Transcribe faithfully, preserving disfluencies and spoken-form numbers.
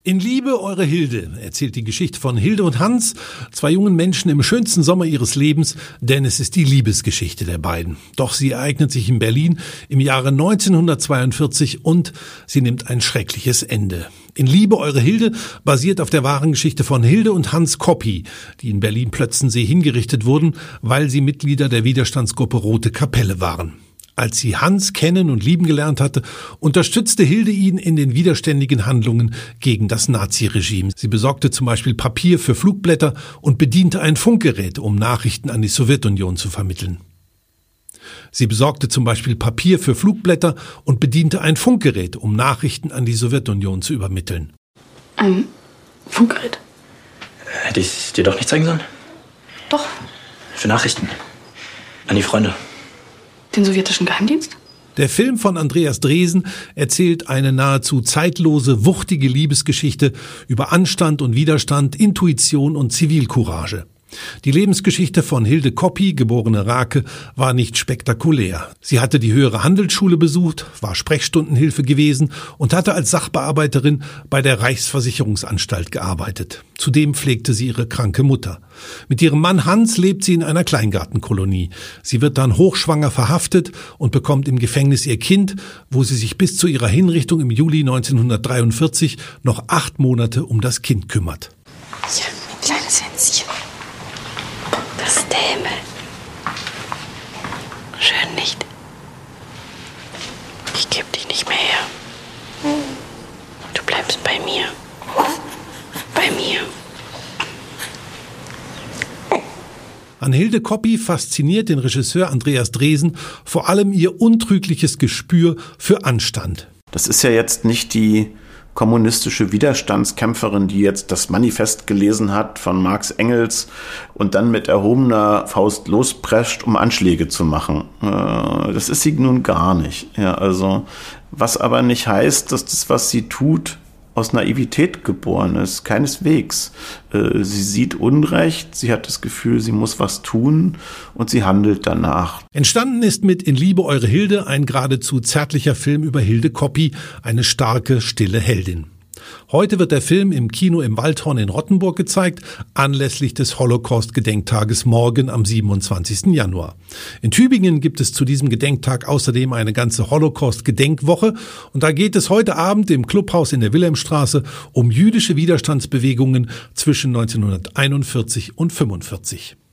In Liebe, eure Hilde erzählt die Geschichte von Hilde und Hans, zwei jungen Menschen im schönsten Sommer ihres Lebens, denn es ist die Liebesgeschichte der beiden. Doch sie ereignet sich in Berlin im Jahre neunzehnhundertzweiundvierzig und sie nimmt ein schreckliches Ende. In Liebe, eure Hilde basiert auf der wahren Geschichte von Hilde und Hans Koppi, die in Berlin-Plötzensee hingerichtet wurden, weil sie Mitglieder der Widerstandsgruppe Rote Kapelle waren. Als sie Hans kennen und lieben gelernt hatte, unterstützte Hilde ihn in den widerständigen Handlungen gegen das Naziregime. Sie besorgte zum Beispiel Papier für Flugblätter und bediente ein Funkgerät, um Nachrichten an die Sowjetunion zu vermitteln. Sie besorgte zum Beispiel Papier für Flugblätter und bediente ein Funkgerät, um Nachrichten an die Sowjetunion zu übermitteln. Ein Funkgerät? Hätte ich es dir doch nicht zeigen sollen? Doch. Für Nachrichten. An die Freunde. Den sowjetischen Geheimdienst? Der Film von Andreas Dresen erzählt eine nahezu zeitlose, wuchtige Liebesgeschichte über Anstand und Widerstand, Intuition und Zivilcourage. Die Lebensgeschichte von Hilde Koppi, geborene Rake, war nicht spektakulär. Sie hatte die höhere Handelsschule besucht, war Sprechstundenhilfe gewesen und hatte als Sachbearbeiterin bei der Reichsversicherungsanstalt gearbeitet. Zudem pflegte sie ihre kranke Mutter. Mit ihrem Mann Hans lebt sie in einer Kleingartenkolonie. Sie wird dann hochschwanger verhaftet und bekommt im Gefängnis ihr Kind, wo sie sich bis zu ihrer Hinrichtung im Juli neunzehnhundertdreiundvierzig noch acht Monate um das Kind kümmert. Ja, ein kleines Hänschen. Das Dämel. Schön nicht? Ich geb dich nicht mehr her. Du bleibst bei mir. Bei mir. An Hilde Koppi fasziniert den Regisseur Andreas Dresen vor allem ihr untrügliches Gespür für Anstand. Das ist ja jetzt nicht die kommunistische Widerstandskämpferin, die jetzt das Manifest gelesen hat von Marx Engels und dann mit erhobener Faust losprescht, um Anschläge zu machen. Das ist sie nun gar nicht. Ja, also, was aber nicht heißt, dass das, was sie tut, aus Naivität geboren ist. Keineswegs. Sie sieht Unrecht, sie hat das Gefühl, sie muss was tun und sie handelt danach. Entstanden ist mit In Liebe, eure Hilde ein geradezu zärtlicher Film über Hilde Koppi, eine starke, stille Heldin. Heute wird der Film im Kino im Waldhorn in Rottenburg gezeigt, anlässlich des Holocaust-Gedenktages morgen am siebenundzwanzigsten Januar. In Tübingen gibt es zu diesem Gedenktag außerdem eine ganze Holocaust-Gedenkwoche und da geht es heute Abend im Clubhaus in der Wilhelmstraße um jüdische Widerstandsbewegungen zwischen neunzehnhunderteinundvierzig und fünfundvierzig.